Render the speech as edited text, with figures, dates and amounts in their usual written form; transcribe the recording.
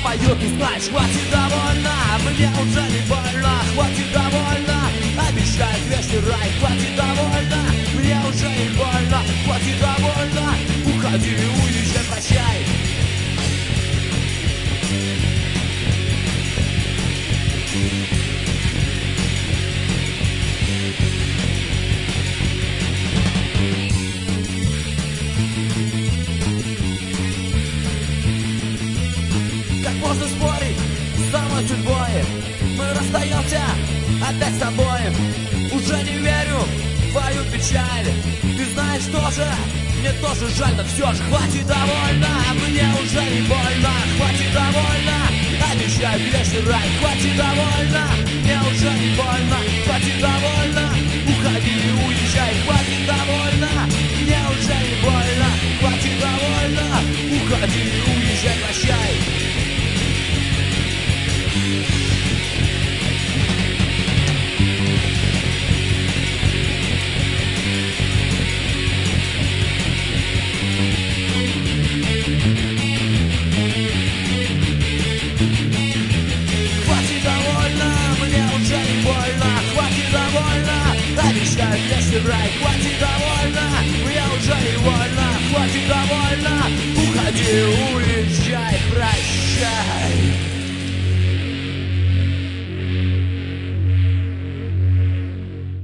поет, ты знаешь, хватит довольно, мне уже не больно, хватит довольно, обещает вечный рай, хватит довольно, мне уже не больно, хватит довольно, уходи, уезжай, прощай. Как можно спорить с самой судьбой? Мы расстаемся опять с тобой. Уже не верю в твою печаль. Ты знаешь тоже, мне тоже жаль, но все же хватит довольно. Мне уже не больно, хватит довольно. Обещаю вечный рай, хватит довольно. Мне уже не больно, хватит довольно. Уходи и уезжай, хватит довольно. Мне уже не больно, хватит довольно. Уходи и уезжай, прощай. Обещаю вечный рай, хватит довольно, мне уже не больно, хватит довольно, уходи, уезжай, прощай.